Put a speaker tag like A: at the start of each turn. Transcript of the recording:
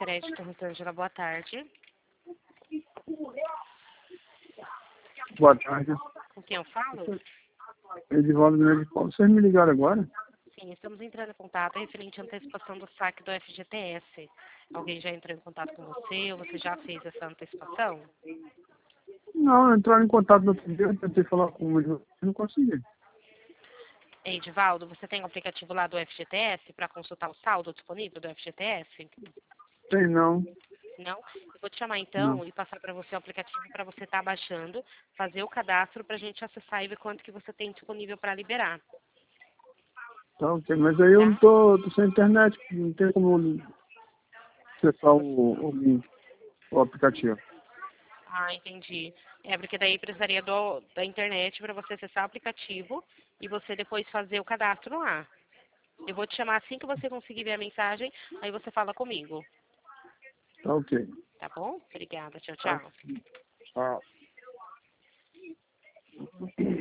A: Crédito Rotângela, boa tarde.
B: Boa tarde.
A: Com quem eu falo?
B: Edivaldo Grande Paulo. Vocês me ligaram agora?
A: Sim, estamos entrando em contato referente à antecipação do saque do FGTS. Alguém já entrou em contato com você ou você já fez essa antecipação?
B: Não, entraram em contato no outro dia, eu tentei falar com eles, não consegui.
A: Edivaldo, você tem o aplicativo lá do FGTS para consultar o saldo disponível do FGTS?
B: Tem não,
A: Não? Eu vou te chamar
B: não.
A: então e passar para você o aplicativo para você estar baixando, fazer o cadastro para a gente acessar e ver quanto que você tem disponível para liberar.
B: Tá ok, mas aí eu não
A: Tá?
B: tô sem internet, não tem como acessar o aplicativo.
A: Ah, entendi. É porque daí precisaria da internet para você acessar o aplicativo e você depois fazer o cadastro lá. Eu vou te chamar assim que você conseguir ver a mensagem, aí você fala comigo.
B: Tá ok.
A: Tá bom? Obrigada. Tchau,
B: Tá.
A: tchau.
B: Tá.